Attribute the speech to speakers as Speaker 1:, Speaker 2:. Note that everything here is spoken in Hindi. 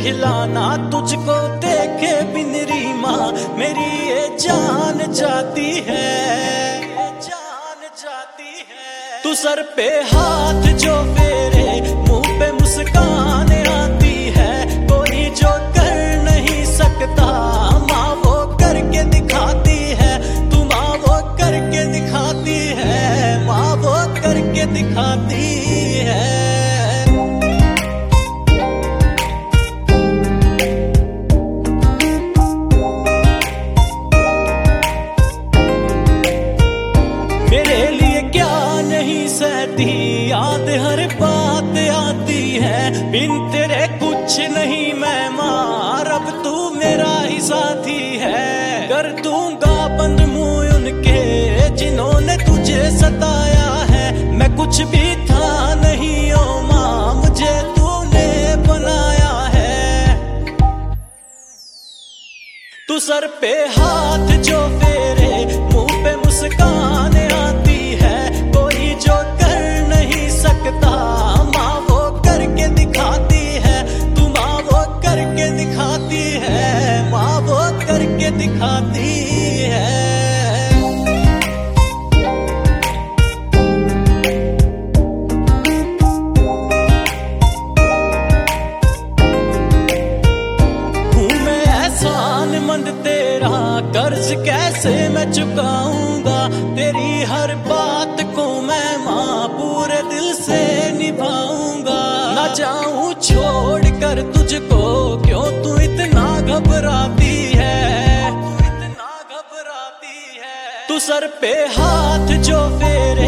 Speaker 1: खिलाना तुझको देखे बिन रीमा मेरी ये जान जाती है, जान जाती है। तू सर पे हाथ जो फेरे मुंह पे मुस्कान आती है, कोई जो कर नहीं सकता माँ वो करके दिखाती है। तू माँ वो करके दिखाती है, माँ वो करके दिखाती है। मेरे लिए क्या नहीं सहती, याद हर बात आती है। बिन तेरे कुछ नहीं मैं माँ, अब तू मेरा ही साथी है। कर दूंगा बंद मुंह उनके जिन्होंने तुझे सताया है। मैं कुछ भी था नहीं ओ माँ, मुझे तूने बनाया है। तू सर पे हाथ जो फेरे मुंह पे मुस्कान आती है, कोई जो कर नहीं सकता माँ वो करके दिखाती है। तू माँ वो करके दिखाती है, माँ वो करके दिखाती है। मंद तेरा कर्ज कैसे मैं चुकाऊंगा, तेरी हर बात को मैं माँ पूरे दिल से निभाऊंगा। ना जाऊं छोड़ कर तुझको, क्यों तू इतना घबराती है, तू इतना घबराती है। तू सर पे हाथ जो फेरे